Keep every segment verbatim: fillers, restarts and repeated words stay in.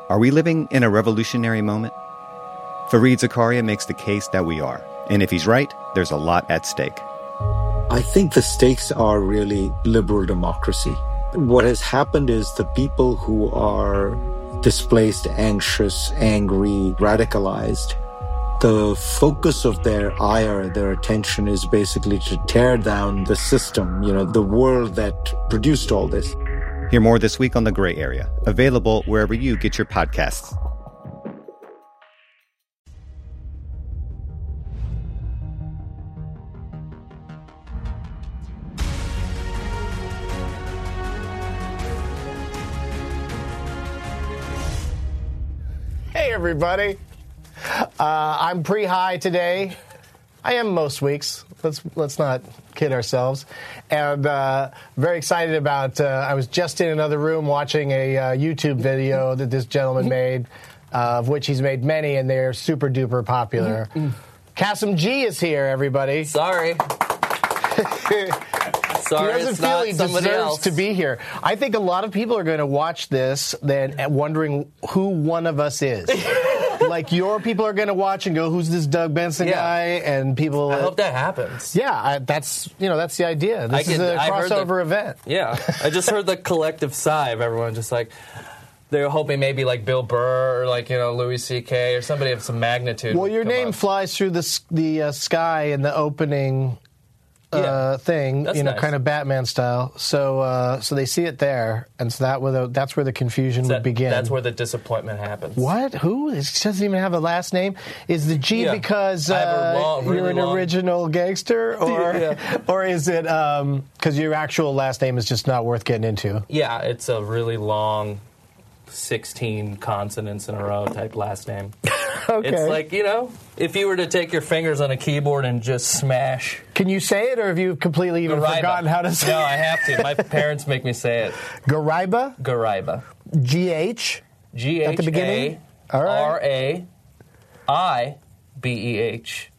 Are we living in a revolutionary moment? Fareed Zakaria makes the case that we are. And if he's right, there's a lot at stake. I think the stakes are really liberal democracy. What has happened is the people who are displaced, anxious, angry, radicalized, the focus of their ire, their attention is basically to tear down the system, you know, the world that produced all this. Hear more this week on The Gray Area, available wherever you get your podcasts. Hey, everybody. Uh, I'm pre-high today. I am most weeks. Let's let's not kid ourselves. And uh, very excited about, uh, I was just in another room watching a uh, YouTube video that this gentleman made, uh, of which he's made many, and they're super duper popular. Mm-hmm. Kasim G is here, everybody. Sorry. Sorry, he doesn't it's feel not he somebody deserves else. to be here. I think a lot of people are going to watch this then wondering who one of us is. Like, your people are going to watch and go, who's this Doug Benson Yeah. guy? And people... I hope that happens. Yeah, I, that's, you know, that's the idea. This I is could- a I heard crossover the- event. Yeah. I just heard the collective sigh of everyone just like, they're hoping maybe like Bill Burr or like, you know, Louis C K or somebody of some magnitude. Well, would your come name up. flies through the s- the uh, sky in the opening uh, Yeah. thing, That's you know, nice. kind of Batman style. So, uh, so they see it there, and so that where the, that's where the confusion That- would begin. That's where the disappointment happens. What? Who? It doesn't even have a last name. Is the G Yeah. because I have a uh, long- you're really an long- original gangster, or Yeah. or is it because your actual last name is just not worth getting into? Yeah, it's a really long sixteen consonants in a row type last name. Okay. It's like, you know, if you were to take your fingers on a keyboard and just smash. Can you say it, or have you completely even Garaiba. forgotten how to say No, it? I have to. My parents make me say it. Garaiba? Garaiba. G H? G At H the beginning? A All right. R A I B E H.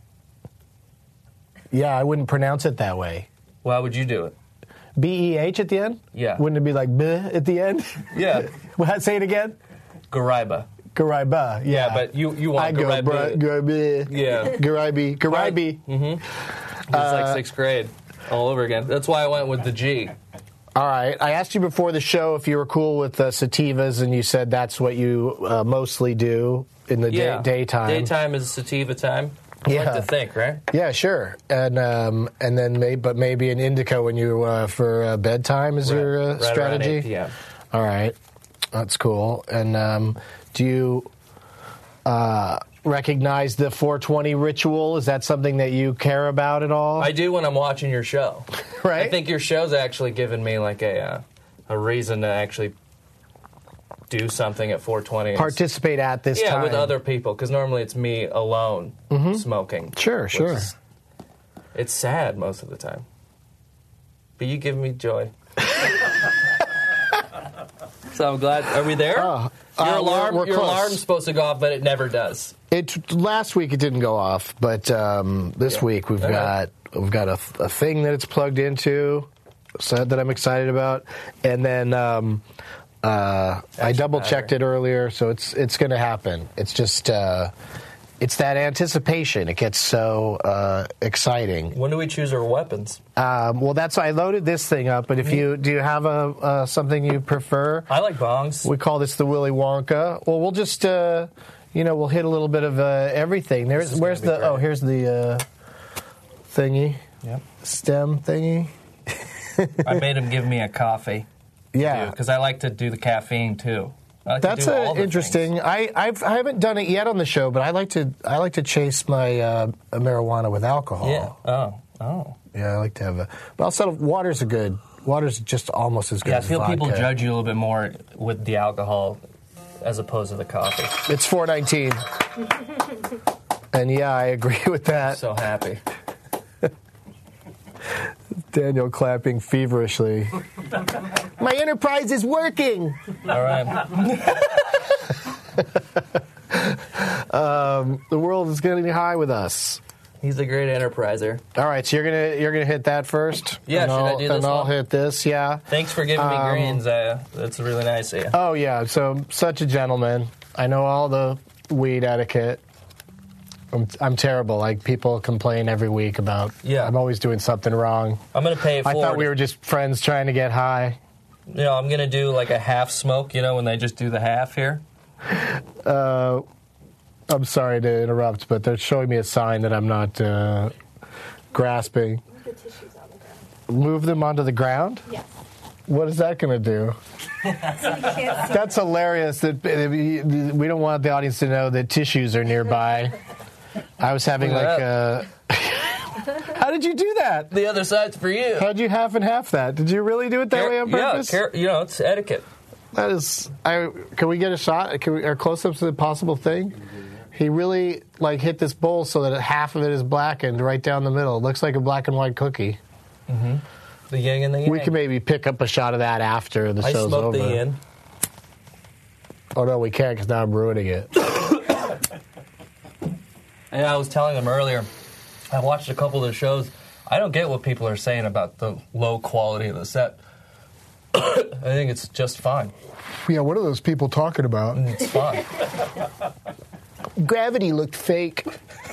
Yeah, I wouldn't pronounce it that way. Why would you do it? B E H at the end? Yeah. Wouldn't it be like bleh at the end? Yeah. What, say it again? Garaiba. Garaiba. Yeah, Yeah, but you, you want I go, Garaiba. bruh, Garaiba. Yeah. Garaibi. Garaibi. It's like sixth grade all over again. That's why I went with the G. All right. I asked you before the show if you were cool with uh, sativas, and you said that's what you uh, mostly do in the Yeah. day- daytime. Daytime is sativa time. I Yeah. like to think, right? Yeah, sure. And um, and then maybe, but maybe an indica when you uh, for uh, bedtime is Right. your uh, Right around strategy. eight p.m. All right, that's cool. And um, do you uh, recognize the four twenty ritual? Is that something that you care about at all? I do when I'm watching your show. Right? I think your show's actually given me like a uh, a reason to actually do something at four twenty. Participate at this yeah, time. with other people, because normally it's me alone smoking. Sure, which sure. is- it's sad most of the time. But you give me joy. So I'm glad. Are we there? Oh, your uh, we're- alarm, we're your close. alarm's supposed to go off, but it never does. It last week it didn't go off, but um, this Yeah. week we've All got right. we've got a, a thing that it's plugged into, so that I'm excited about, and then um, uh, I double checked it earlier, so it's it's going to happen. It's just uh, it's that anticipation. It gets so uh, exciting. When do we choose our weapons? Um, well, that's why I loaded this thing up. But if you do you have a uh, something you prefer? I like bongs. We call this the Willy Wonka. Well, we'll just, uh, you know, we'll hit a little bit of uh, everything. There's, is where's gonna the? be great. Oh, here's the uh, thingy, Yep. stem thingy. I made him give me a coffee. Yeah, Because I like to do the caffeine too. I like to that's do all uh, the interesting. things. I I've, I haven't done it yet on the show, but I like to I like to chase my uh, marijuana with alcohol. Yeah. Oh. Oh. Yeah, I like to have a. But also, water's a good. Water's just almost as good Yeah, I as feel vodka. people judge you a little bit more with the alcohol as opposed to the coffee. It's four nineteen, and yeah, I agree with that. So happy. Daniel clapping feverishly. My enterprise is working. All right. Um, the world is getting high with us. He's a great enterpriser. All right, so you're gonna you're gonna hit that first. Yeah, and should I'll, I do this And I'll one? hit this. Yeah. Thanks for giving me Um, greens. Uh, that's really nice of you. Oh yeah. So such a gentleman. I know all the weed etiquette. I'm, I'm terrible. Like people complain every week about. Yeah. I'm always doing something wrong. I'm gonna pay it I forward. thought we were just friends trying to get high. You know, I'm gonna do like a half smoke. You know, when they just do the half here. Uh, I'm sorry to interrupt, but they're showing me a sign that I'm not uh, grasping. Move the tissues on the ground. Move them onto the ground? Yes. What is that going to do? So you can't see. That's hilarious. That we don't want the audience to know that tissues are nearby. I was having Look like at a... How did you do that? The other side's for you. How'd you half and half that? Did you really do it that Care- way on purpose? Yeah, care- you know, it's etiquette. That is... I, can we get a shot? Can we, are close-ups a possible thing? He really like hit this bowl so that half of it is blackened right down the middle. It looks like a black and white cookie. Mm-hmm. The yin and the yang. We can maybe pick up a shot of that after the I show's smoked over. the yin. Oh no, we can't because now I'm ruining it. And I was telling them earlier, I watched a couple of the shows. I don't get what people are saying about the low quality of the set. I think it's just fine. Yeah, what are those people talking about? It's fine. Gravity looked fake.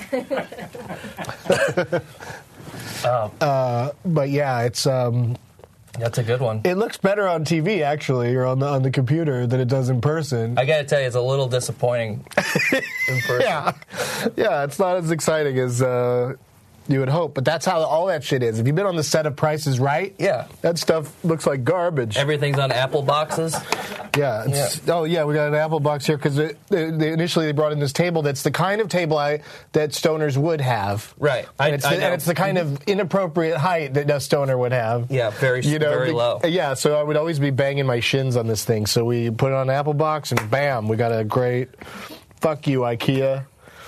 Oh, Uh, but yeah, it's um, that's a good one. it looks better on T V actually, or on the on the computer than it does in person. I gotta tell you, it's a little disappointing in person. Yeah, yeah, it's not as exciting as uh, you would hope. But that's how all that shit is. If you've been on the set of Price is Right, Yeah. that stuff looks like garbage. Everything's on Apple boxes. Yeah. It's, Oh, yeah. We got an Apple box here because they, they, initially they brought in this table that's the kind of table I, that stoners would have. Right. And, I- it's I the, know. and it's the kind of inappropriate height that a stoner would have. Yeah, very, You know, very the- low. Yeah. So I would always be banging my shins on this thing. So we put it on an Apple box and bam, we got a great. Fuck you, IKEA.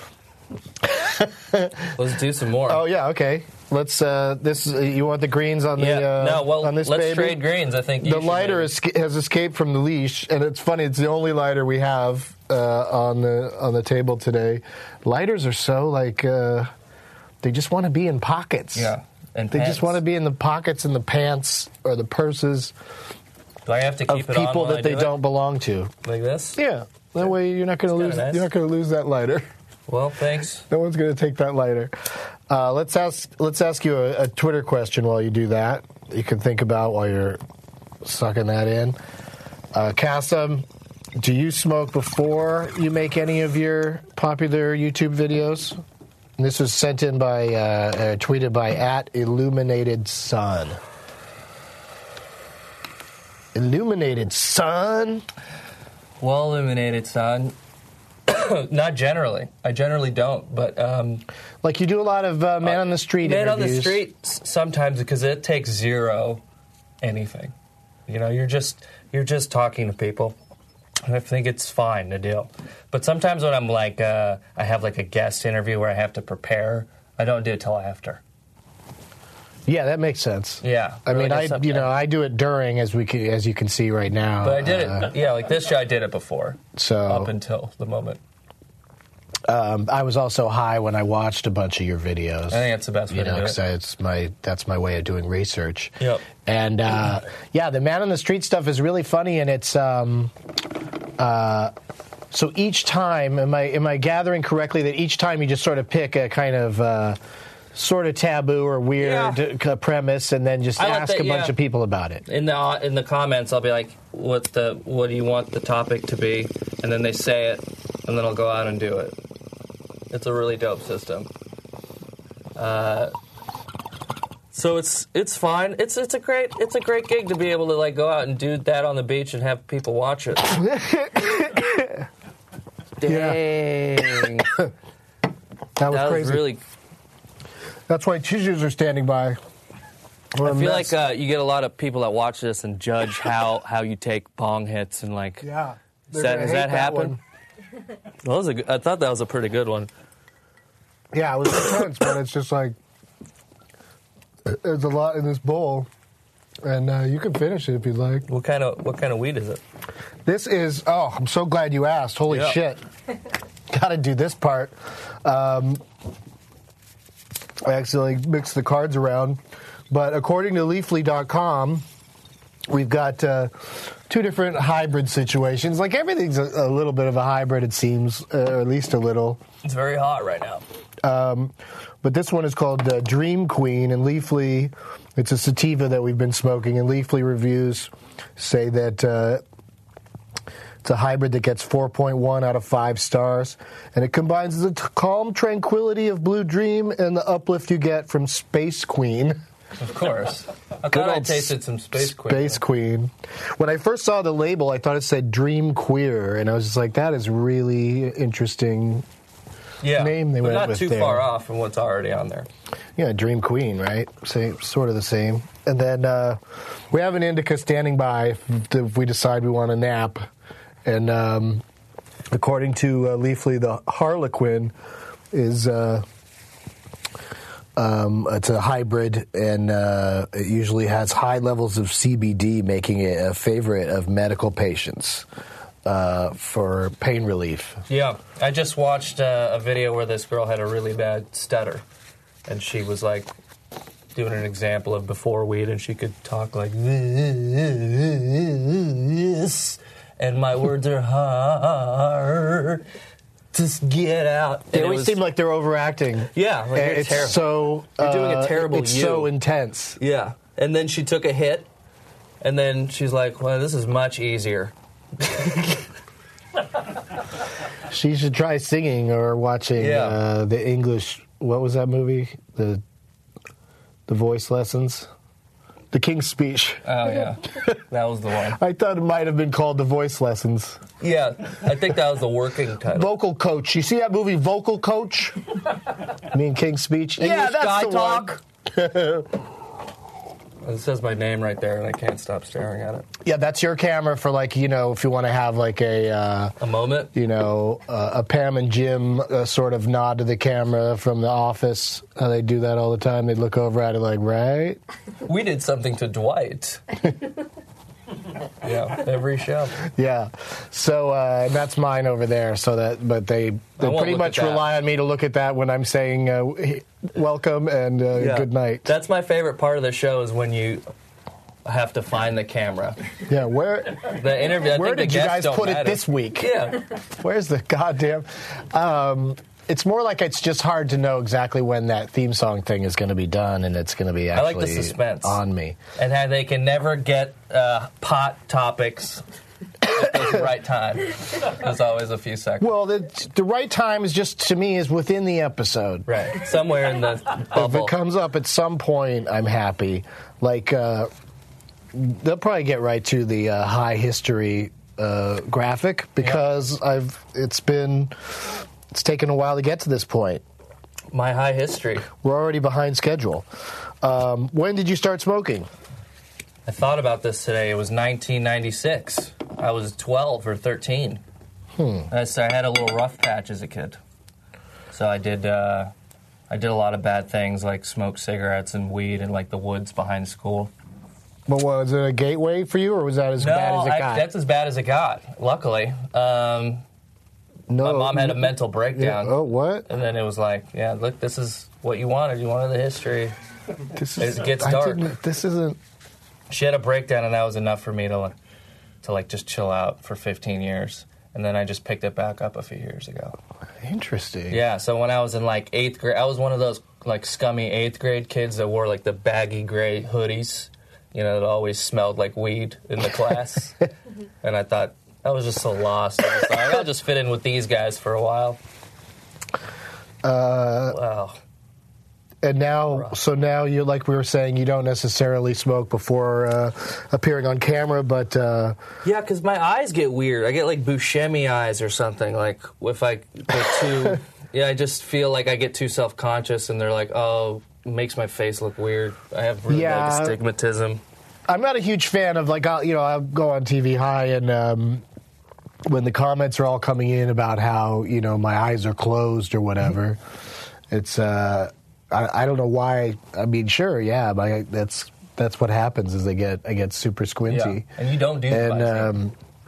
Let's do some more. Oh yeah. Okay. Let's. Uh, this. Uh, you want the greens on the? yeah. Uh, no, well, on this let's baby? trade greens. I think you The should lighter maybe. esca- has escaped from the leash, and it's funny. It's the only lighter we have uh, on the on the table today. Lighters are so like uh, they just want to be in pockets. Yeah. And They pants. just want to be in the pockets in the pants or the purses Do I have to of keep it on people while that I they do it? don't belong to. Like this? Yeah, that way you're not going to It's lose. kinda nice. You're not going to lose that lighter. Well, thanks. No one's going to take that lighter. Uh, let's ask. Let's ask you a, a Twitter question while you do that. You can think about while you're sucking that in. Uh, Kassam, do you smoke before you make any of your popular YouTube videos? And this was sent in by, uh, uh, tweeted by at Illuminated Sun. Illuminated Sun. Well illuminated, son. Not generally. I generally don't, but um, Like you do a lot of uh, man on the street man on interviews. the street s- sometimes because it takes zero anything. You know, you're just you're just talking to people. And I think it's fine to do. But sometimes when I'm like, uh, I have like a guest interview where I have to prepare, I don't do it till after. Yeah, that makes sense. Yeah, I really mean, I does some- you know I do it during as we can, as you can see right now. But I did Uh, it, yeah, like this show I did it before, So up until the moment. um, I was also high when I watched a bunch of your videos. I think that's the best way You to know, do 'cause it. I- it's my that's my way of doing research. Yep. And uh, yeah, the man on the street stuff is really funny, and it's um, uh, so each time, am I am I gathering correctly that each time you just sort of pick a kind of uh, sort of taboo or weird Yeah. uh, premise, and then just I like ask that, a bunch yeah. of people about it. In the in the comments, I'll be like, "What the what do you want the topic to be?" And then they say it, and then I'll go out and do it. It's a really dope system. Uh, so it's it's fine. It's it's a great it's a great gig to be able to like go out and do that on the beach and have people watch it. Dang, That was that was crazy. really. That's why tissues are standing by. We're I a feel mess. like uh, you get a lot of people that watch this and judge how, how you take bong hits and like. yeah. Does They're that, gonna has hate that happen? one. That was a good, I thought that was a pretty good one. Yeah, it was intense, but it's just like there's a lot in this bowl, and uh, you can finish it if you'd like. What kind of what kind of weed is it? This is oh, I'm so glad you asked. Holy Yeah. shit! Got to do this part. Um, I accidentally mixed the cards around. But according to Leafly dot com, we've got uh, two different hybrid situations. Like everything's a, a little bit of a hybrid, it seems, uh, or at least a little. It's very hot right now. Um, but this one is called uh, Dream Queen, and Leafly, it's a sativa that we've been smoking, and Leafly reviews say that uh, it's a hybrid that gets four point one out of five stars, and it combines the t- calm tranquility of Blue Dream and the uplift you get from Space Queen. Of course. I Good thought I old tasted some Space Queen. Space Queen. When I first saw the label, I thought it said Dream Queer, and I was just like, that is really interesting. Yeah, name they but went not with too there. far off from what's already on there. Yeah, Dream Queen, right? Same, sort of the same. And then uh, we have an indica standing by if, if we decide we want to nap. And um, according to uh, Leafly, the Harlequin is uh, um, it's a hybrid, and uh, it usually has high levels of C B D, making it a favorite of medical patients. Uh, for pain relief. Yeah, I just watched uh, a video where this girl had a really bad stutter, and she was like doing an example of before weed, and she could talk like this, and my words are hard. Just get out. They And it always was- seem like they're overacting. Yeah, like you're it's terrible. so You're doing a uh, terrible It's you. so intense. Yeah, and then she took a hit, and then she's like, "Well, this is much easier." She should try singing or watching Yeah. uh, the English. What was that movie? The the voice lessons, The King's Speech. Oh yeah, that was the one. I thought it might have been called The Voice Lessons. Yeah, I think that was the working title. Vocal Coach. You see that movie, Vocal Coach? Me and King's Speech. Yeah, English that's guy the talk. one. It says my name right there, and I can't stop staring at it. Yeah, that's your camera for, like, you know, if you want to have like a. Uh, A moment. you know, uh, a Pam and Jim uh, sort of nod to the camera from The Office. How they do that all the time. They'd look over at it like, right? We did something to Dwight. Yeah, every show. Yeah. So uh, and that's mine over there. So that, but they they won't pretty look much at that. rely on me to look at that when I'm saying uh, welcome and uh, Yeah. good night. That's my favorite part of the show is when you have to find the camera. Yeah. Where The interview. I where think the did you guests guys don't put it matter. this week? Yeah. Where's the goddamn? Um, it's more like it's just hard to know exactly when that theme song thing is going to be done, and it's going to be I actually like the suspense. on me. And how they can never get uh, pot topics at the right time. There's always a few seconds. Well, the, the right time is just, to me, is within the episode. Right. Somewhere in the If bubble. it comes up at some point, I'm happy. Like, uh, they'll probably get right to the uh, high history uh, graphic because I've it's been it's taken a while to get to this point. My high history. We're already behind schedule. Um, when did you start smoking? I thought about this today. It was nineteen ninety-six. I was twelve or thirteen. Hmm. I, so I had a little rough patch as a kid. So I did. Uh, I did a lot of bad things, like smoke cigarettes and weed in like the woods behind school. But was it a gateway for you, or was that as No, bad as it I, got? that's as bad as it got. Luckily, um, no, my mom had a mental Yeah, breakdown, oh, what? and then it was like, yeah, look, this is what you wanted. You wanted the history. This It gets I dark. didn't- This isn't. She had a breakdown, and that was enough for me to like, to like just chill out for fifteen years. And then I just picked it back up a few years ago. Interesting. Yeah, so when I was in like eighth grade, I was one of those like scummy eighth grade kids that wore like the baggy gray hoodies, you know, that always smelled like weed in the class. And I thought, I was just so lost. I was like, I'll just fit in with these guys for a while. Uh, Wow. And now, so now you, like we were saying, you don't necessarily smoke before uh, appearing on camera, but uh, Yeah, because my eyes get weird. I get like Buscemi eyes or something. Like if I get too, yeah, I just feel like I get too self-conscious, and they're like, oh, it makes my face look weird. I have really Yeah. bad astigmatism. I'm not a huge fan of, like, I'll, you know, I'll go on T V High, and um, when the comments are all coming in about how, you know, my eyes are closed or whatever, it's, uh, I, I don't know why. I mean, sure, yeah, but I, that's that's what happens is I get I get super squinty. Yeah, and you don't do And that. um,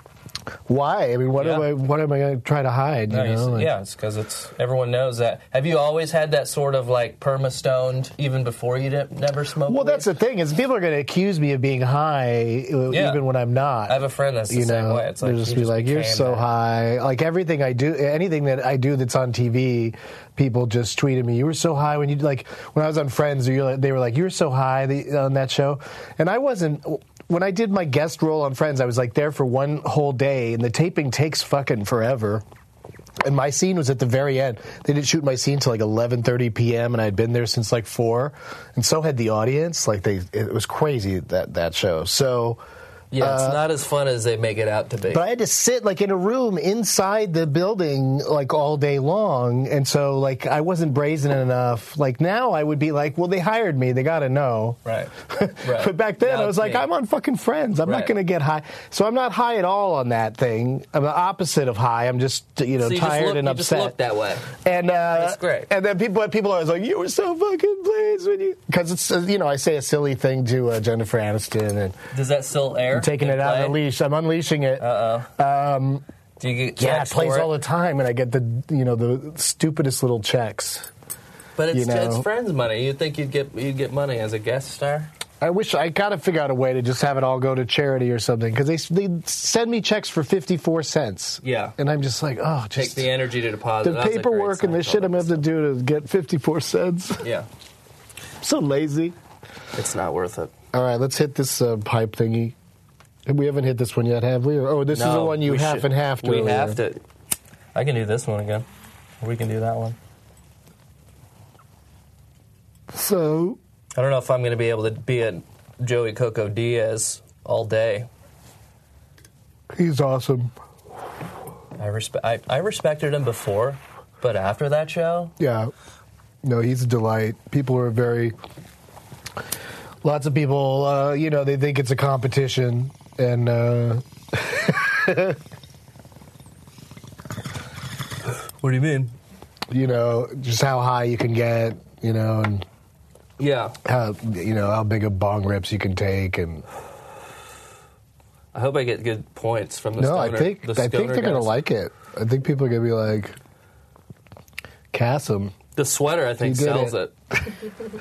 Why? I mean, what Yeah. am I? What am I going to try to hide? You No, you know? see- Like- yeah, it's because it's everyone knows that. Have you always had that sort of like perma-stoned even before you didn't, never smoked? Well, weed? that's the thing is people are going to accuse me of being high uh, Yeah. even when I'm not. I have a friend that's the you same know, way. It's like they'll just he be just like, "You're became so that." high." Like everything I do, anything that I do that's on T V, people just tweeted me, "You were so high when you like when I was on Friends." Or you're like, they were like, "You were so high the, on that show," and I wasn't. When I did my guest role on Friends, I was like there for one whole day, and the taping takes fucking forever. And my scene was at the very end. They didn't shoot my scene till like eleven thirty p.m. and I'd been there since like four, and so had the audience. Like they, it was crazy that that show. So. Yeah, it's Uh, not as fun as they make it out to be. But I had to sit like in a room inside the building like all day long, and so like I wasn't brazen enough. Like now I would be like, well, they hired me, they got to know. Right. Right. But back then Now I was it's like, me. I'm on fucking Friends. I'm not Right. going to get high, so I'm not high at all on that thing. I'm the opposite of high. I'm just you know So you just tired look- and you upset. just look that way. And uh, That's great. And then people people are always like, you were so fucking pleased when you because it's uh, you know I say a silly thing to uh, Jennifer Aniston and Does that still air? I'm taking in it out of play? the leash. I'm unleashing it. Uh-oh. Um, Do you get Yeah, it checks plays for all the time, and I get the you know the stupidest little checks. But it's, you know. it's Friends money. You'd think you'd get you'd get money as a guest star. I wish I gotta figure out a way to just have it all go to charity or something because they they send me checks for fifty four cents. Yeah. and I'm just like, oh, Take just the energy to deposit. the That's a great paperwork and the Seinfeld shit I'm gonna have to do to get fifty four cents. episode. Yeah, So lazy. it's not worth it. All right, let's hit this uh, pipe thingy. We haven't hit this one yet, have we? Or, oh, this is the No, one you we half should- and half. We have to. I can do this one again. Or we can do that one. So I don't know if I'm going to be able to be at Joey Coco Diaz all day. he's awesome. I respect. I, I respected him before, but after that show, Yeah. No, he's a delight. People are very. Lots of people, uh, you know, they think it's a competition, and uh, what do you mean? you know, just how high you can get, you know, and Yeah, how you know how big of bong rips you can take, and I hope I get good points from the. no, stoner, I think the I think stoner they're gonna guys. like it. I think people are gonna be like, Cassim. The sweater, I think, You did sells it. it.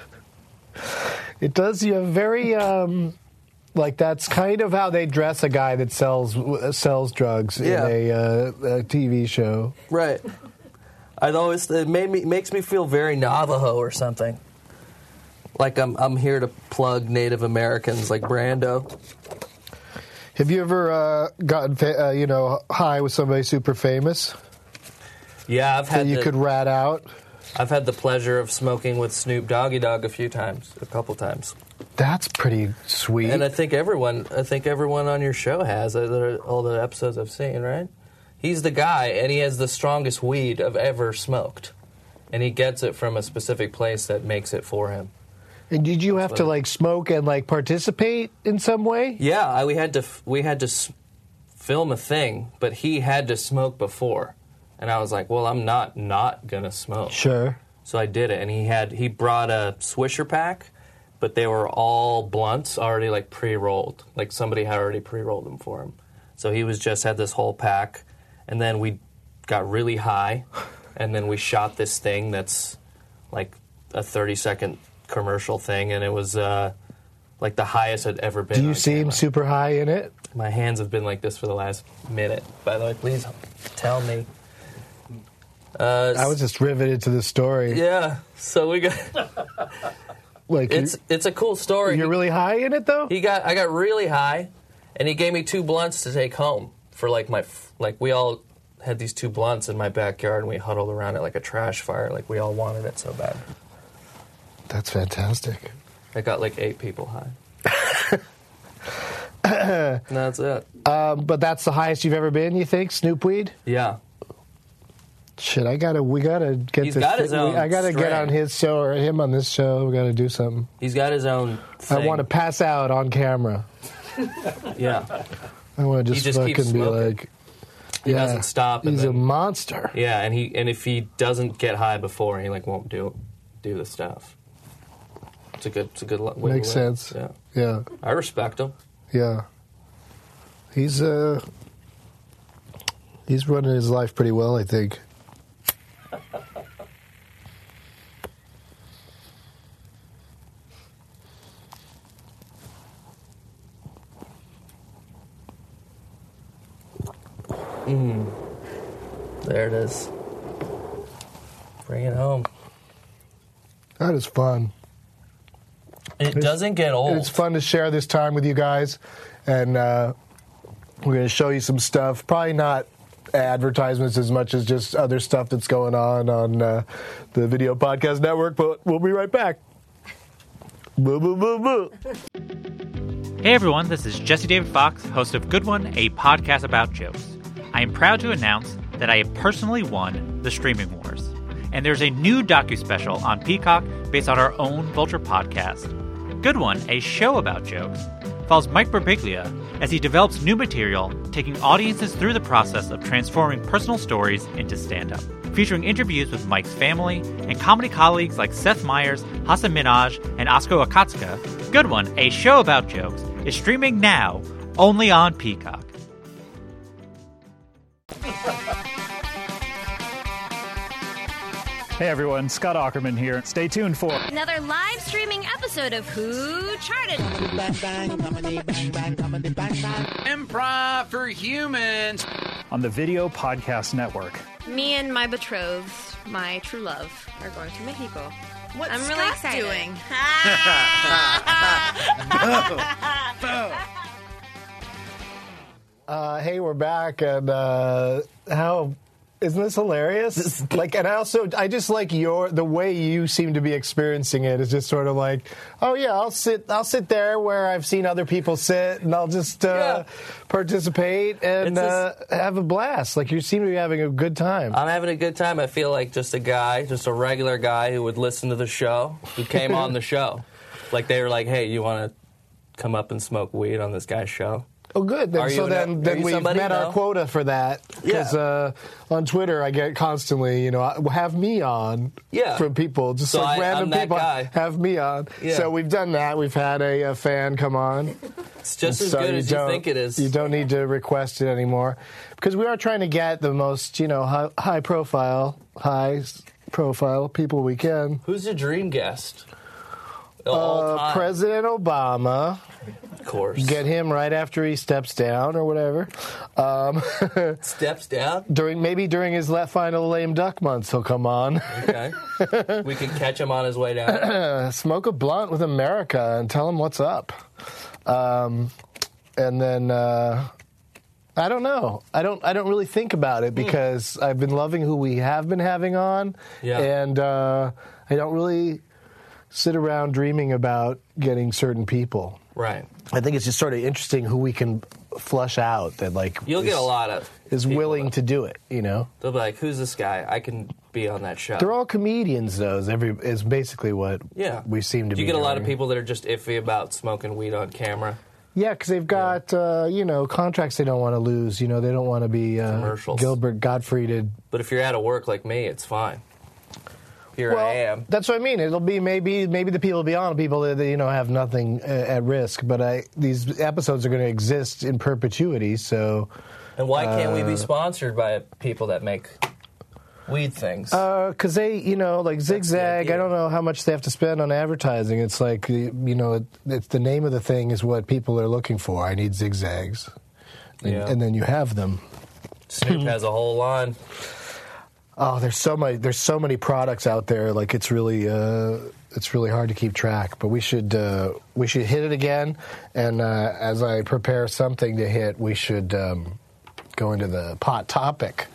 It does. You have very um, like that's kind of how they dress a guy that sells sells drugs Yeah. in a, uh, a T V show. Right. I'd always it made me makes me feel very Navajo or something. Like I'm I'm here to plug Native Americans like Brando. Have you ever uh, gotten fa- uh, you know high with somebody super famous Yeah, I've that had you the, could rat out? I've had the pleasure of smoking with Snoop Doggy Dogg a few times, a couple times. That's pretty sweet. And I think everyone, I think everyone on your show has uh, there are all the episodes I've seen. Right? He's the guy, and he has the strongest weed I've ever smoked, and he gets it from a specific place that makes it for him. And did you have to like smoke and like participate in some way? Yeah, I, we had to f- we had to s- film a thing, but he had to smoke before, and I was like, well, I'm not not gonna smoke. Sure. So I did it, and he had he brought a Swisher pack, but they were all blunts already like pre-rolled, like somebody had already pre-rolled them for him. So he was just had this whole pack, and then we got really high, and then we shot this thing that's like a thirty second commercial thing, and it was uh, like the highest I'd ever been. Do you on seem camera. super high in it? My hands have been like this for the last minute. By the way, please tell me. Uh, I was just riveted to the story. yeah. So we got. Like It's you, it's a cool story. you're really high in it though. He got I got really high, and he gave me two blunts to take home for like my f- like we all had these two blunts in my backyard, and we huddled around it like a trash fire. Like we all wanted it so bad. That's fantastic. I got like eight people high. And that's it. Um, but that's the highest you've ever been, you think, Snoop weed? Yeah. Shit, I gotta, we gotta get He's this. got his we- own I gotta get strain. on his show or him on this show. We gotta do something. He's got his own thing. I want to pass out on camera. Yeah. I want to just, just keeps fucking be smoking. like, He yeah, doesn't stop. And He's a then, monster. yeah, and he and if he doesn't get high before, he like won't do do the stuff. It's a good it's a good lo- way to Makes live. sense. Yeah. Yeah, I respect him. yeah. He's uh, He's running his life pretty well, I think. Mm. There it is. Bring it home. That is fun. It It's- doesn't get old. It's fun to share this time with you guys, and uh, we're going to show you some stuff. Probably not advertisements as much as just other stuff that's going on on uh, the Video Podcast Network, but we'll be right back. Boo, boo, boo, boo. Hey everyone, this is Jesse David Fox, host of Good One, a podcast about jokes. I am proud to announce that I have personally won the Streaming Wars. And there's a new docu-special on Peacock based on our own Vulture podcast. Good One, a show about jokes, follows Mike Birbiglia as he develops new material, taking audiences through the process of transforming personal stories into stand-up. Featuring interviews with Mike's family and comedy colleagues like Seth Meyers, Hasan Minhaj, and Asko Akatsuka, Good One, a show about jokes, is streaming now only on Peacock. Hey everyone, Scott Aukerman here. Stay tuned for another live streaming episode of Who Charted? Improv for Humans on the Video Podcast Network. Me and my betrothed, my true love, are going to Mexico. What's I'm really Scott excited. doing? Uh, hey, we're back, and uh, how isn't this hilarious? Like, and I also I just like your the way you seem to be experiencing it is just sort of like, oh yeah, I'll sit I'll sit there where I've seen other people sit, and I'll just uh, Yeah. participate and It's uh, have a blast. Like you seem to be having a good time. I'm having a good time. I feel like just a guy, just a regular guy who would listen to the show, who came on the show. Like they were like, hey, you want to come up and smoke weed on this guy's show? Oh, good. Then, Are you so an- then, are then you we've somebody? met No? our quota for that. Because Yeah. uh, on Twitter, I get constantly, you know, have me on Yeah. from people. Just So like I- random I'm that people guy. have me on. Yeah. So we've done that. We've had a, a fan come on. It's just as So good as you don't- think it is. You don't need to request it anymore. Because we are trying to get the most, you know, high, high profile, high s- profile people we can. Who's your dream guest? All Uh, time. President Obama. Of course. Get him right after he steps down or whatever. Um, Steps down. during maybe during his le- final lame duck months, he'll come on. Okay. We could catch him on his way down. Uh, smoke a blunt with America and tell him what's up. Um, and then uh, I don't know. I don't. I don't really think about it because I've been loving who we have been having on, Yeah. and uh, I don't really sit around dreaming about getting certain people. Right. I think it's just sort of interesting who we can flush out that like You'll is, get a lot of is people willing that- to do it. You know. They'll be like, "Who's this guy? I can be on that show." They're all comedians, though. Is every is basically what Yeah. we seem to Do you be. get a lot of doing. people that are just iffy about smoking weed on camera? Yeah, because they've got uh, you know contracts they don't want to lose. You know they don't want to be uh, Commercials. Gilbert Gottfrieded. But if you're out of work like me, it's fine. Here Well, I am. that's what I mean. It'll be maybe maybe the people beyond people that you know have nothing uh, at risk. But I, these episodes are going to exist in perpetuity. So And why can't we uh, be sponsored by people that make weed things? because they you know like Zigzag, idea. I don't know how much they have to spend on advertising. It's like you know it, it's the name of the thing is what people are looking for. I need zigzags, and, Yeah. and then you have them. Snoop has a whole line. Oh, there's so many. There's so many products out there. Like it's really, uh, it's really hard to keep track. But we should, uh, we should hit it again. And uh, as I prepare something to hit, we should um, go into the pot topic.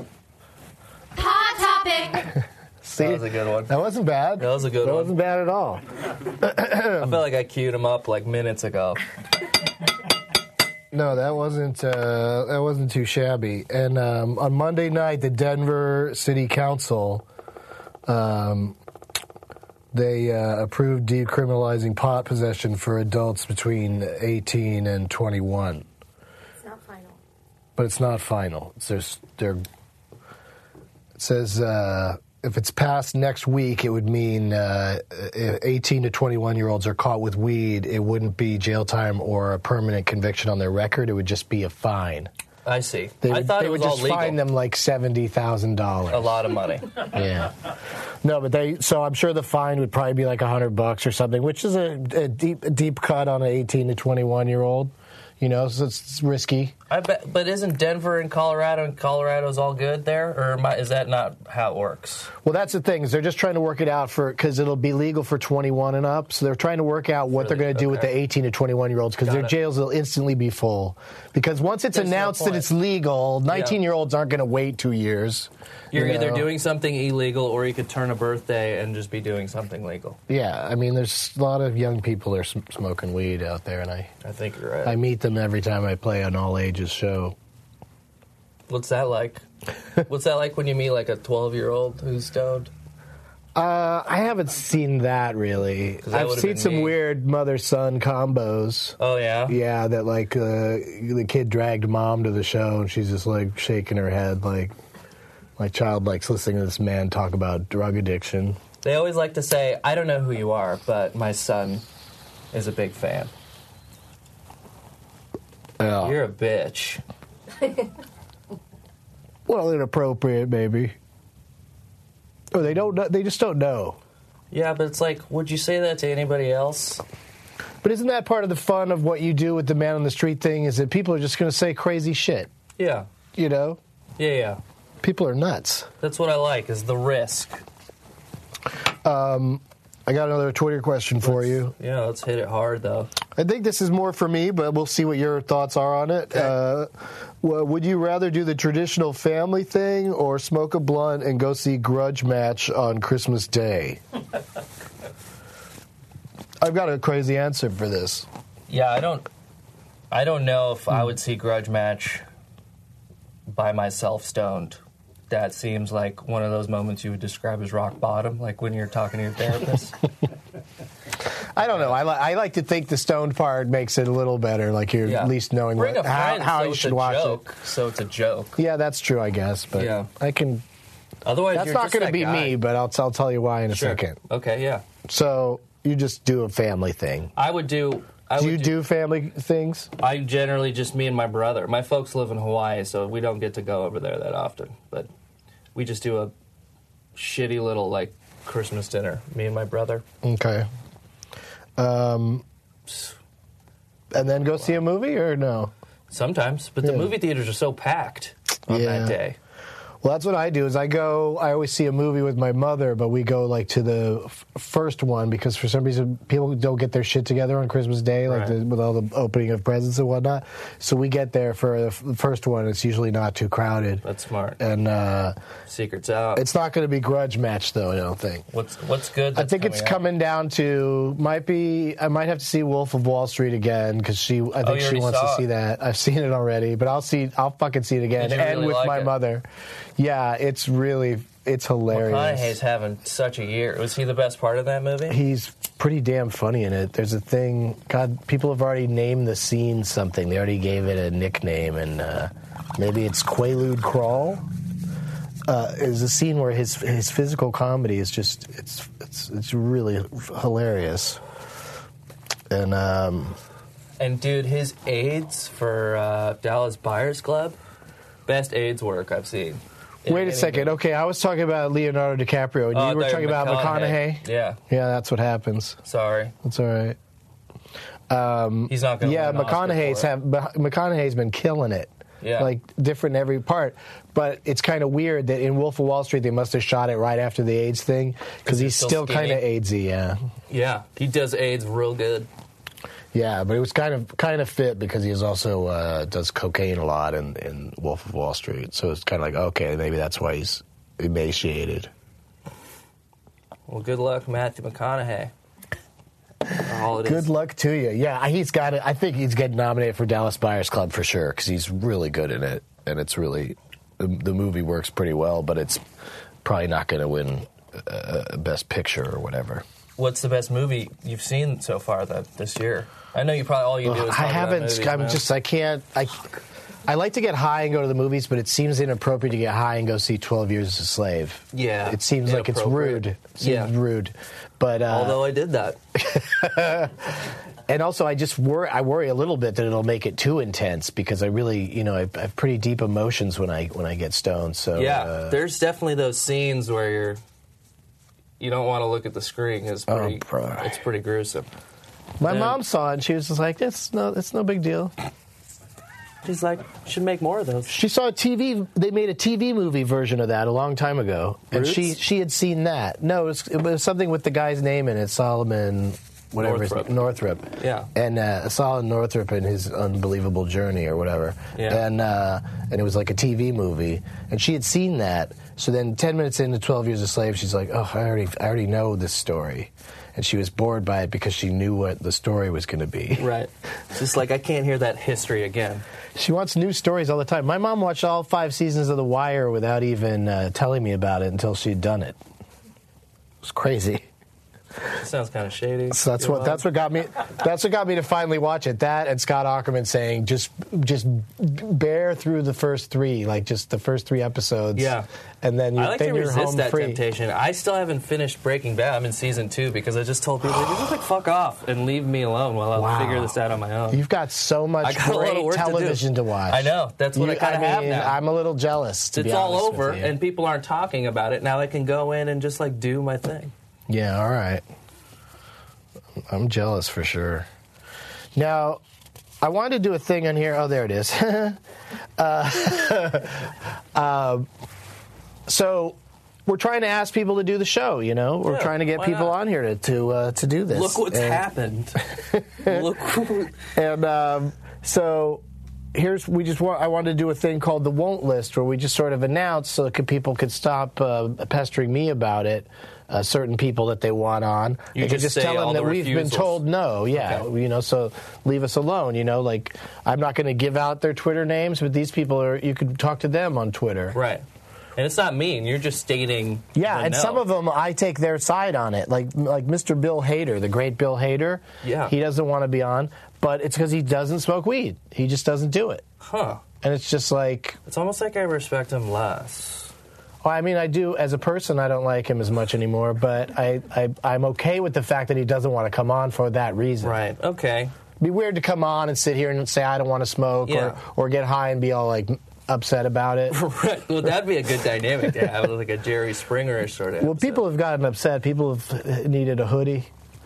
Hot topic. See, That was a good one. That wasn't bad. That was a good That one. wasn't bad at all. I feel like I queued him up like minutes ago. No, that wasn't. Uh, that wasn't too shabby. And um, on Monday night, the Denver City Council, um, they uh, approved decriminalizing pot possession for adults between eighteen and twenty-one. It's not final. But it's not final. It's there's, they're, it says uh, if it's passed next week, it would mean uh, if eighteen to twenty-one-year-olds are caught with weed, it wouldn't be jail time or a permanent conviction on their record. It would just be a fine. I see. They I would, thought they it was would all just legal. fine them like seventy thousand dollars. A lot of money. Yeah. No, but they. So I'm sure the fine would probably be like a hundred bucks or something, which is a, a deep, a deep cut on an eighteen to twenty-one year old. You know, so it's, it's risky. I bet, but isn't Denver and Colorado and Colorado's all good there, or am I, is that not how it works? Well, that's the thing is they're just trying to work it out for because it'll be legal for twenty-one and up. So they're trying to work out what Really? they're going to do with Okay. the eighteen to twenty-one year olds because Got their it. jails will instantly be full. Because once it's There's no announced that point. it's legal, nineteen year olds aren't going to wait two years. You're you either know? doing something illegal, or you could turn a birthday and just be doing something legal. Yeah, I mean, there's a lot of young people that are sm- smoking weed out there, and I I think you're right. I meat them every time I play an all ages show. What's that like? What's that like when you meet like a twelve-year-old who's stoned? Uh, I haven't seen that really. 'Cause that I've would've seen been some me. weird mother-son combos. Oh yeah. Yeah, that like uh, the kid dragged mom to the show, and she's just like shaking her head, like my child likes listening to this man talk about drug addiction. They always like to say, "I don't know who you are, but my son is a big fan." Yeah. You're a bitch. Well, inappropriate, maybe. Or they don't. know- They just don't know. Yeah, but it's like, would you say that to anybody else? But isn't that part of the fun of what you do with the man on the street thing? Is that people are just going to say crazy shit? Yeah. You know, Yeah, yeah. people are nuts. That's what I like, is the risk. Um, I got another Twitter question for you. Yeah, let's hit it hard, though. I think this is more for me, but we'll see what your thoughts are on it. Uh, w- would you rather do the traditional family thing or smoke a blunt and go see Grudge Match on Christmas Day? I've got a crazy answer for this. Yeah, I don't I don't know if I would see Grudge Match by myself stoned. That seems like one of those moments you would describe as rock bottom, like when you're talking to your therapist. I don't know. I, li- I like to think the stoned part makes it a little better, like you're Yeah. at least knowing Bring what, a how, friend, how so you it's should a watch joke, So it's a joke. it. Yeah, that's true, I guess. But Yeah. I can. Otherwise, That's you're not just going to that be guy. me, but I'll, I'll tell you why in a Sure. second. Okay, yeah. So you just do a family thing. I would do. I do would you do family things? I generally just me and my brother. My folks live in Hawaii, so we don't get to go over there that often. But we just do a shitty little like Christmas dinner. Me and my brother. Okay. Um, and then go see a movie or no? Sometimes, but the Yeah. movie theaters are so packed on Yeah. that day. Well, that's what I do. Is I go. I always see a movie with my mother, but we go like to the f- first one because for some reason people don't get their shit together on Christmas Day, like Right. the, with all the opening of presents and whatnot. So we get there for the f- first one. It's usually not too crowded, That's smart. and uh, Secrets out. it's not going to be Grudge Match though. I don't think. what's what's good? I that's think it's out? coming down to might be I might have to see Wolf of Wall Street again because she I think Oh, you she already wants to saw see it. that. I've seen it already, but I'll see I'll fucking see it again Did you and really with like my it? mother. Yeah, it's really it's hilarious. McConaughey's having such a year. Was he the best part of that movie? He's pretty damn funny in it. There's a thing. God, people have already named the scene something. They already gave it a nickname, and uh, maybe it's Quaalude Crawl. Uh, is a scene where his his physical comedy is just it's it's it's really hilarious. And um, And dude, his aids for uh, Dallas Buyers Club, best aids work I've seen. in wait a any second. movie. Okay, I was talking about Leonardo DiCaprio, and Oh, I you were thought talking about McConaughey. Yeah, Yeah, that's what happens. sorry. That's all right. Um, He's not going to yeah, win an Oscar McConaughey's for it. have McConaughey's been killing it. Yeah. Like different in every part, but it's kind of weird that in Wolf of Wall Street they must have shot it right after the AIDS thing because he's he's still still kind of skinny? AIDSy, yeah, Yeah, he does aids real good. yeah. But it was kind of kind of fit because he is also uh, does cocaine a lot in, in Wolf of Wall Street, so it's kind of like okay, maybe that's why he's emaciated. Well, good luck, Matthew McConaughey. All it is. Good luck to you. Yeah, he's got it. I think he's getting nominated for Dallas Buyers Club for sure because he's really good in it, and it's really the, the movie works pretty well. But it's probably not going to win uh, Best Picture or whatever. what's the best movie you've seen so far that this year? I know you probably all you do is talk I about haven't. movies, I'm man. just. I can't. I. I like to get high and go to the movies, but it seems inappropriate to get high and go see twelve Years a Slave. Yeah, It seems like it's inappropriate. rude. It seems Yeah. rude. But uh, Although I did that. and also I just worry. I worry a little bit that it'll make it too intense because I really, you know, I, I have pretty deep emotions when I when I get stoned. So Yeah, uh, there's definitely those scenes where you're you don't want to look at the screen. It's pretty. Oh, bro. It's pretty gruesome. my Yeah. mom saw it and she was just like, "It's no, it's no big deal." She's like, should make more of those. She saw a T V. They made a T V movie version of that a long time ago, and Roots? she she had seen that. No, it was, it was something with the guy's name in it, Solomon, whatever his Northrop. name, Northrop. Yeah. And uh, Solomon Northrop and his unbelievable journey or whatever. Yeah. And uh, and it was like a T V movie, and she had seen that. So then, ten minutes into twelve Years a Slave, she's like, "Oh, I already I already know this story." And she was bored by it because she knew what the story was going to be. Right. It's just like I can't hear that history again. She wants new stories all the time. My mom watched all five seasons of The Wire without even uh, telling me about it until she'd done it. It was crazy. Sounds kind of shady. So that's Your what mom? that's what got me. That's what got me to finally watch it. That and Scott Aukerman saying just just bear through the first three, like just the first three episodes. Yeah. And then you I like then to you're resist home that free. temptation. I still haven't finished Breaking Bad. I'm in season two because I just told people, like, just like fuck off and leave me alone while I Wow. figure this out on my own. You've got so I much got a lot of great work to do. television to, watch. I know. That's what You- I kind of mean, have now. I'm a little jealous. To it's be all honest over, with you. and people aren't talking about it. Now I can go in and just like do my thing. Yeah, all right. I'm jealous for sure. Now, I wanted to do a thing on here. Oh, there it is. uh, uh, so, we're trying to ask people to do the show. You know, we're Yeah, trying to get why people not? on here to to, uh, to do this. Look what's And- happened. Look. Who, And um, so here's we just want I wanted to do a thing called the won't list, where we just sort of announce so that people could stop uh, pestering me about it. Uh, certain people that they want on, You they could just just tell say all them that the we've been refusals. told no. Yeah, Okay. you know, so leave us alone. You know, like I'm not going to give out their Twitter names, but these people are. You could talk to them on Twitter. right. And it's not mean. You're just stating. Yeah, the and no. some of them I take their side on it. Like like Mister Bill Hader, the great Bill Hader. Yeah. He doesn't want to be on, but it's because he doesn't smoke weed. He just doesn't do it. Huh. And it's just like, It's almost like I respect him less. well, I mean, I do, as a person, I don't like him as much anymore, but I, I, I'm okay with the fact that he doesn't want to come on for that reason. Right. Okay. It'd be weird to come on and sit here and say, I don't want to smoke, Yeah. or, or get high and be all, like, upset about it. Right. Well, that'd be a good dynamic to have, like a Jerry Springer sort of. Well, episode. people have gotten upset. People have needed a hoodie.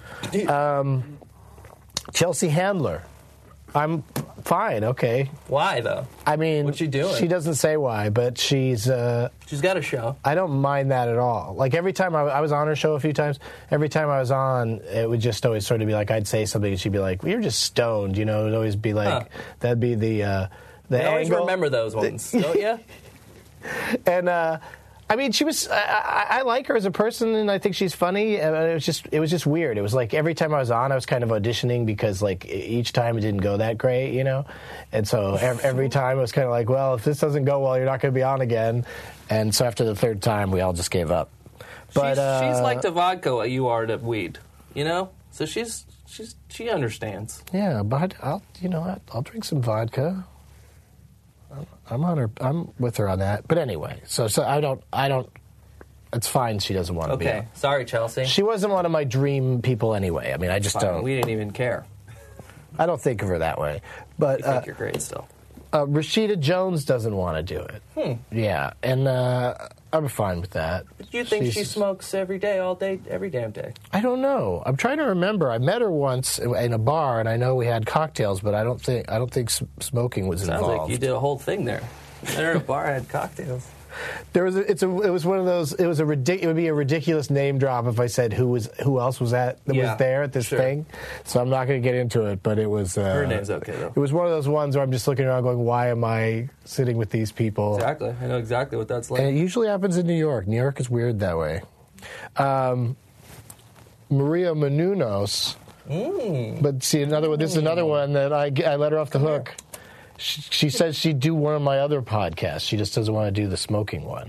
Um, Chelsea Handler. I'm fine, okay. Why though? I mean, What's she doing? She doesn't say why, but she's. Uh, She's got a show. I don't mind that at all. Like every time I, I was on her show a few times, every time I was on, it would just always sort of be like I'd say something and she'd be like, well, "You're just stoned," you know. It'd always be like Huh. that'd be the uh, the I always angle. remember those ones, don't you? And uh, I mean, she was. I, I, I like her as a person, and I think she's funny. And it was just, it was just weird. It was like every time I was on, I was kind of auditioning because like each time it didn't go that great, you know. And so every, every time it was kind of like, well, if this doesn't go well, you're not going to be on again. And so after the third time, we all just gave up. But she's, uh, she's like to vodka what you are to weed, you know. So she's she's she understands. yeah, but I'll, you know, I'll, I'll drink some vodka. I'm on her. I'm with her on that. But anyway, so so I don't. I don't. It's fine. She doesn't want to be. Okay, on. sorry, Chelsea. She wasn't one of my dream people anyway. I mean, I just Fine, don't. We didn't even care. I don't think of her that way. But We think uh, you're great still. uh, Rashida Jones doesn't want to do it. Hmm. Yeah, and uh, I'm fine with that. You think she She's- smokes every day, all day, every damn day? I don't know. I'm trying to remember. I met her once in a bar, and I know we had cocktails, but I don't think I don't think s- smoking was Sounds involved. like you did a whole thing there. There at a bar, I had cocktails. There was a, it's a it was one of those. It was a ridic- It would be a ridiculous name drop if I said who was who else was at that Yeah, was there at this sure. thing. So I'm not going to get into it. But it was uh, Her name's okay though. It was one of those ones where I'm just looking around, going, "Why am I sitting with these people?" Exactly. I know exactly what that's like. And it usually happens in New York. New York is weird that way. Um, Maria Menounos. Mm. But see, another one. This is another one that I, I let her off the hook. She, she says she'd do one of my other podcasts. She just doesn't want to do the smoking one.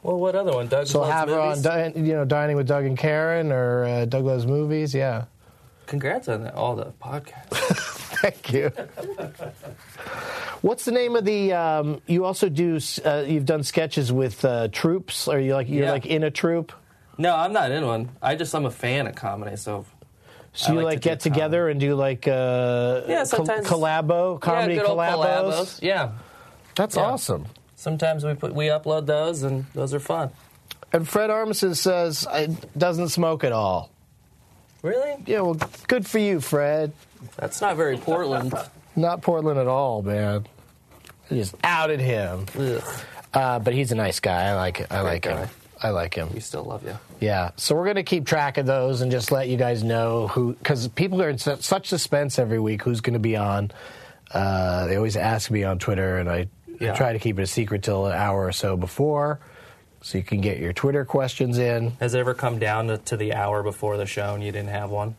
Well, what other one? Doug So Loves have her on, Movies? di- you know, Dining with Doug and Karen or uh, Doug Loves Movies. Yeah. Congrats on that, all the podcasts. Thank you. What's the name of the? Um, you also do. Uh, you've done sketches with uh, troops. Are you like you're Yeah. like in a troupe? No, I'm not in one. I just I'm a fan of comedy, so. So I you like like, to do get together and do like uh, Yeah, col- sometimes- collabo comedy yeah, good old collabos. collabos. Yeah. That's Yeah. awesome. Sometimes we put we upload those, and those are fun. And Fred Armisen says I doesn't smoke at all. Really? Yeah, well, good for you, Fred. That's not very Portland. Not Portland at all, man. I just outed him. Ugh. Uh, but he's a nice guy. I like I like guy. him. I like him. We still love you. Yeah. So we're going to keep track of those and just let you guys know who, because people are in su- such suspense every week who's going to be on. Uh, they always ask me on Twitter, and I, Yeah. I try to keep it a secret till an hour or so before, so you can get your Twitter questions in. Has it ever come down to, to the hour before the show and you didn't have one?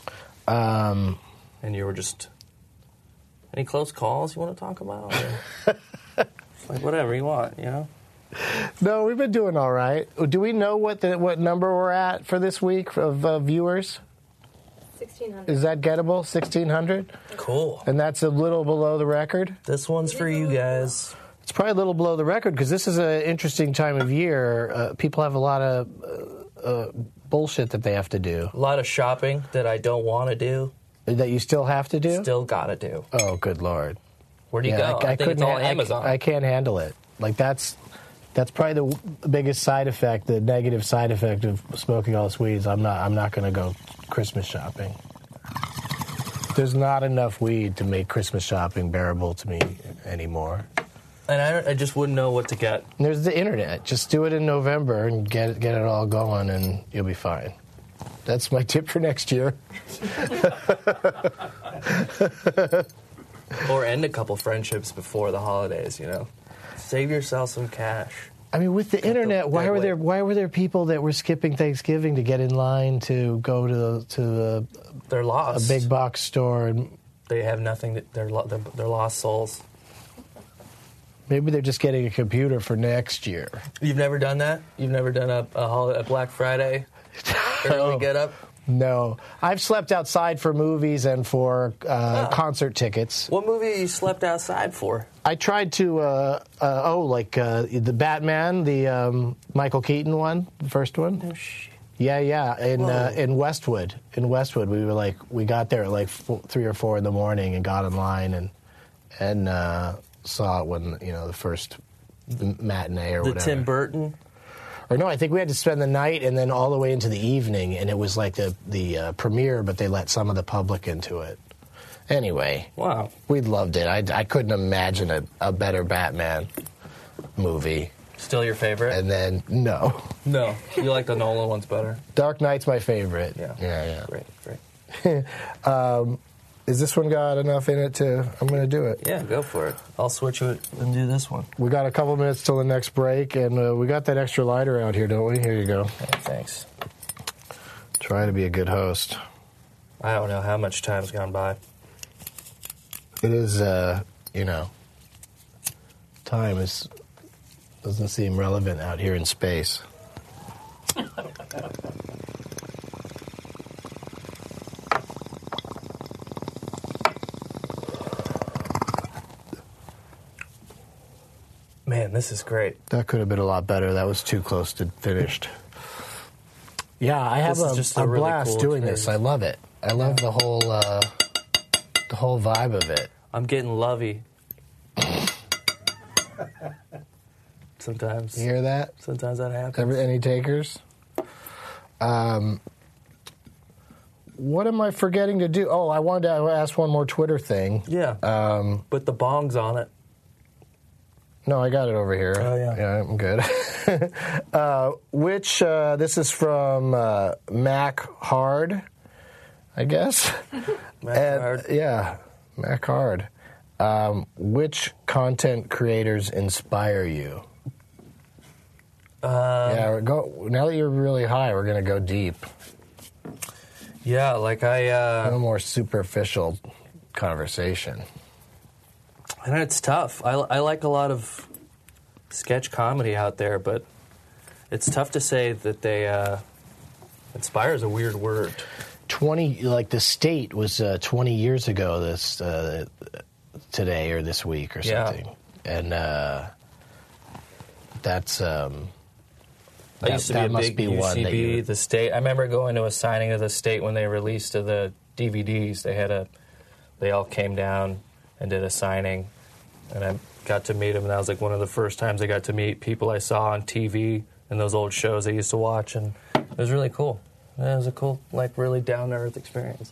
Um, And you were just... Any close calls you want to talk about? Or- It's like, whatever you want, you know? no, we've been doing all right. Do we know what the what number we're at for this week of uh, viewers? sixteen hundred. Is that gettable? sixteen hundred? Cool. And that's a little below the record? This one's for you guys. It's probably a little below the record because this is an interesting time of year. Uh, people have a lot of uh, uh, bullshit that they have to do. A lot of shopping that I don't want to do. That you still have to do? Still gotta do. Oh, good Lord. Where do you Yeah, go? I, I, I, think couldn't it's all ha- I- Amazon. I, can't handle it. Like, that's that's probably the w- biggest side effect, the negative side effect of smoking all this weed is I'm not, I'm not going to go Christmas shopping. There's not enough weed to make Christmas shopping bearable to me anymore. and I, don't- I just wouldn't know what to get. And there's the internet. Just do it in November and get it, get it all going, and you'll be fine. That's my tip for next year. Or end a couple friendships before the holidays, you know? Save yourself some cash. I mean, with the internet, why that were way. there why were there people that were skipping Thanksgiving to get in line to go to the, to the, They're a lost. big box store? And They have nothing. That, they're, lo- they're they're lost souls. maybe they're just getting a computer for next year. You've never done that? You've never done a, a, holiday, a Black Friday early Oh. get up? No, I've slept outside for movies and for uh, concert tickets. What movie you slept outside for? I tried to, uh, uh, oh, like uh, the Batman, the um, Michael Keaton one, the first one. Oh, shit. Yeah, yeah, in Whoa. uh, in Westwood. In Westwood, we were like, we got there at like four, three or four in the morning and got in line and and uh, saw it when you know the first m- matinee or The whatever. Tim Burton? Or no, I think we had to spend the night and then all the way into the evening, and it was like the the uh, premiere, but they let some of the public into it. Anyway, Wow. we loved it. I, I couldn't imagine a, a better Batman movie. Still your favorite? And then no, no. You like the Nolan ones better? Dark Knight's my favorite. Yeah. yeah, yeah. Great, great. um, is this one got enough in it to? I'm going to do it. Yeah, go for it. I'll switch it and do this one. We got a couple minutes till the next break, and uh, we got that extra lighter out here, don't we? Here you go. Hey, thanks. Try to be a good host. I don't know how much time's gone by. It is, uh, you know, time is doesn't seem relevant out here in space. Man, this is great. That could have been a lot better. That was too close to finished. Yeah, I have This is a, just a a really blast cool doing this. I experience. love it. I love the whole uh, the whole vibe of it. I'm getting lovey. Sometimes. You hear that? Sometimes that happens. Every, any takers? Um, what am I forgetting to do? Oh, I wanted to ask one more Twitter thing. Yeah. Um, But the bong's on it. no, I got it over here. Oh, yeah. Yeah, I'm good. uh, which, uh, this is from uh, Mac Hard, I guess. Mac And- Hard. Yeah, Mac Hard. Um, which content creators inspire you? Uh, yeah, we're go, now that you're really high, we're going to go deep. yeah, like I... Uh, No more superficial conversation. And it's tough. I, I like a lot of sketch comedy out there, but It's tough to say that they uh, inspire is a weird word. Twenty, like the state was uh, twenty years ago. This uh, today or this week or something, yeah. and uh, that's. Um, I used to that, be a must big be U one C that B, you... the state. I remember going to a signing of the state when they released the D V Ds. They had a, they all came down and did a signing, and I got to meet them. And that was like one of the first times I got to meet people I saw on T V and those old shows I used to watch, and it was really cool. It was a cool, like, really down to earth experience.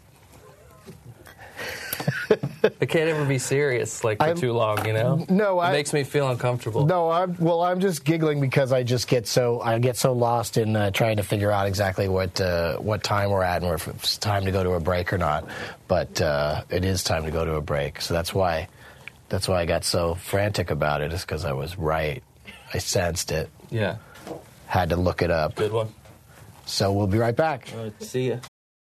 I can't ever be serious like for I'm, too long, you know. No, it I, makes me feel uncomfortable. No, I'm well. I'm just giggling because I just get so I get so lost in uh, trying to figure out exactly what uh, what time we're at and if it's time to go to a break or not. But uh, it is time to go to a break, so that's why that's why I got so frantic about it. Is because I was right. I sensed it. Yeah. Had to look it up. Good one. So we'll be right back. All right, see ya.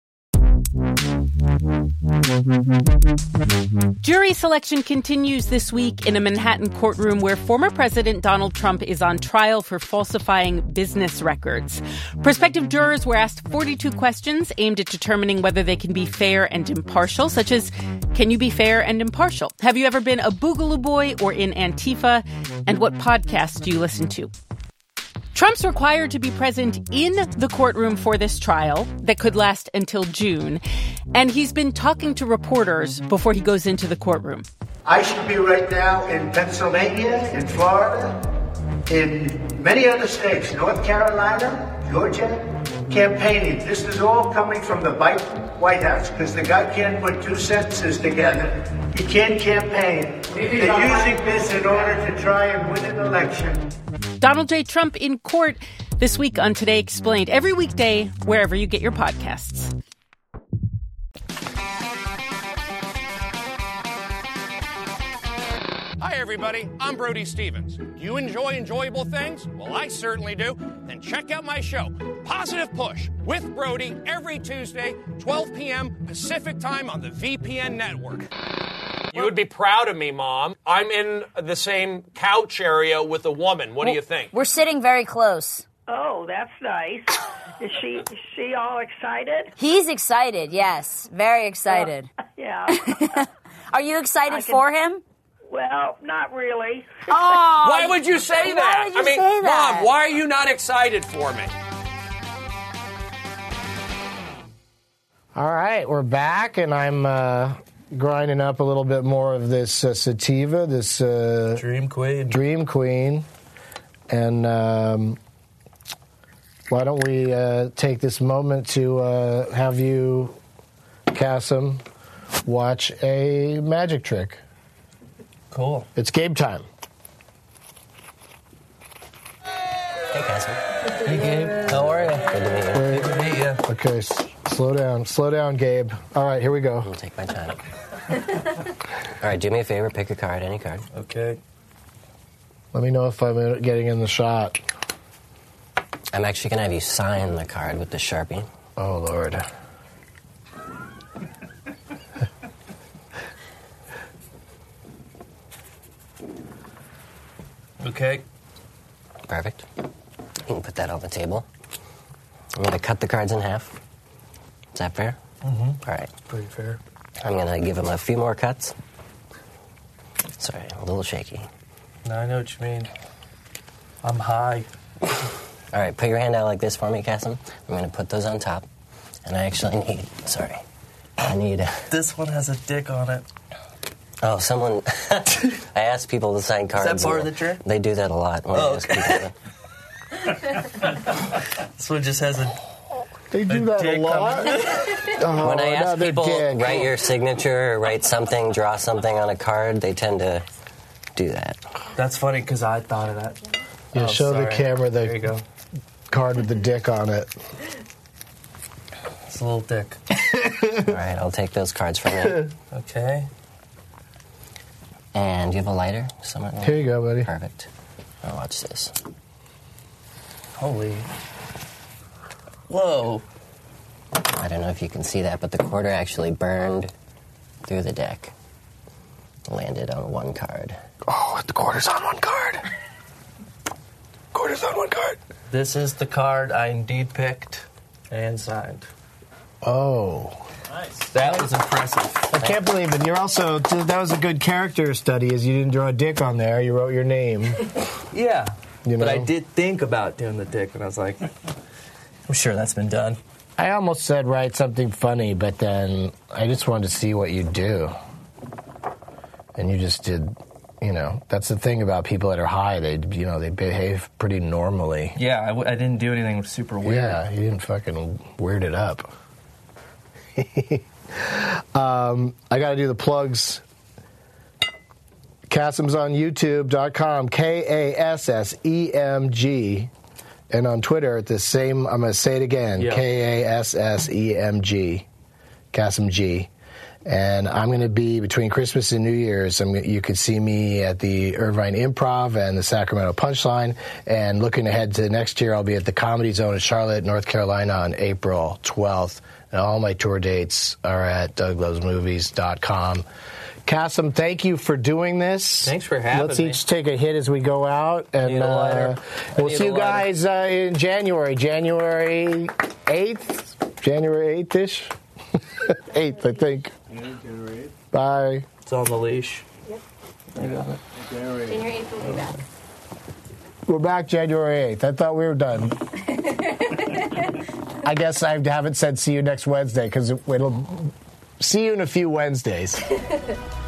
Jury selection continues this week in a Manhattan courtroom where former President Donald Trump is on trial for falsifying business records. Prospective jurors were asked forty-two questions aimed at determining whether they can be fair and impartial, such as, can you be fair and impartial? Have you ever been a Boogaloo Boy or in Antifa? And what podcasts do you listen to? Trump's required to be present in the courtroom for this trial that could last until June, and he's been talking to reporters before he goes into the courtroom. I should be right now in Pennsylvania, in Florida, in many other states, North Carolina, Georgia, campaigning. This is all coming from the White House because the guy can't put two sentences together. He can't campaign. They're using this in order to try and win an election. Donald J. Trump in court this week on Today Explained, every weekday, wherever you get your podcasts. Hi, everybody. I'm Brody Stevens. Do you enjoy enjoyable things? Well, I certainly do. Then check out my show, Positive Push, with Brody, every Tuesday, twelve p.m. Pacific Time on the V P N network. You would be proud of me, Mom. I'm in the same couch area with a woman. What well, do you think? We're sitting very close. Oh, that's nice. Is she is she all excited? He's excited, yes. Very excited. Uh, yeah. Are you excited can, for him? Well, not really. Oh, why would you say that? Why would you I mean, say that? Mom, why are you not excited for me? All right, we're back, and I'm uh, grinding up a little bit more of this uh, sativa, this uh, Dream Queen. Dream Queen, and um, why don't we uh, take this moment to uh, have you, Kasim, watch a magic trick. Cool. It's game time. Hey, Kasim. Hey, Gabe. How are you? Good to meet you. Good to meet you. Okay, s- slow down. Slow down, Gabe. All right, here we go. I'll take my time. All right, do me a favor. Pick a card, any card. Okay. Let me know if I'm getting in the shot. I'm actually going to have you sign the card with the Sharpie. Oh, Lord. Okay. Perfect. You can put that on the table. I'm going to cut the cards in half. Is that fair? Mm-hmm. All right. Pretty fair. I'm going to give him a few more cuts. Sorry, a little shaky. No, I know what you mean. I'm high. All right, put your hand out like this for me, Kasim. I'm going to put those on top. And I actually need, sorry, I need... A, this one has a dick on it. Oh, someone... I asked people to sign cards. Is that part of the trick? They do that a lot. When oh, I ask okay. This one just has a... They do a that dick a lot. Oh, when I ask people, dick. write your signature or write something, draw something on a card, they tend to do that. That's funny because I thought of that. Yeah, oh, show sorry. the camera the there you go. card with the dick on it. It's a little dick. All right, I'll take those cards from you. Okay. And do you have a lighter? Somewhere? Here you go, buddy. Perfect. Now watch this. Holy. Whoa. I don't know if you can see that, but the quarter actually burned through the deck. Landed on one card. Oh, the quarter's on one card. Quarter's What is on one card? This is the card I indeed picked and signed. Oh. Nice. That was impressive. I can't believe it. You're also, that was a good character study, is you didn't draw a dick on there. You wrote your name. Yeah. You know? But I did think about doing the dick, and I was like, I'm sure that's been done. I almost said write something funny, but then I just wanted to see what you do. And you just did, you know, that's the thing about people that are high. They, you know, they behave pretty normally. Yeah, I, w- I didn't do anything super weird. Yeah, you didn't fucking weird it up. um, I got to do the plugs. Kassem's on YouTube dot com, K A S S E M G. And on Twitter, at the same, I'm going to say it again, Yeah. K A S S E M G, Kassem G. And I'm going to be, between Christmas and New Year's, I'm, you could see me at the Irvine Improv and the Sacramento Punchline. And looking ahead to next year, I'll be at the Comedy Zone in Charlotte, North Carolina on April twelfth. And all my tour dates are at Doug Loves Movies dot com. Kassem, thank you for doing this. Thanks for having Let's me. each take a hit as we go out. And Need a lighter. uh, I we'll need see a you lighter. guys uh, in January. January eighth? January eighth-ish? eighth, I think. January eighth. Bye. It's on the leash. Yep. I got it. January January eighth will be back. We're back January eighth. I thought we were done. I guess I haven't said see you next Wednesday because it'll see you in a few Wednesdays.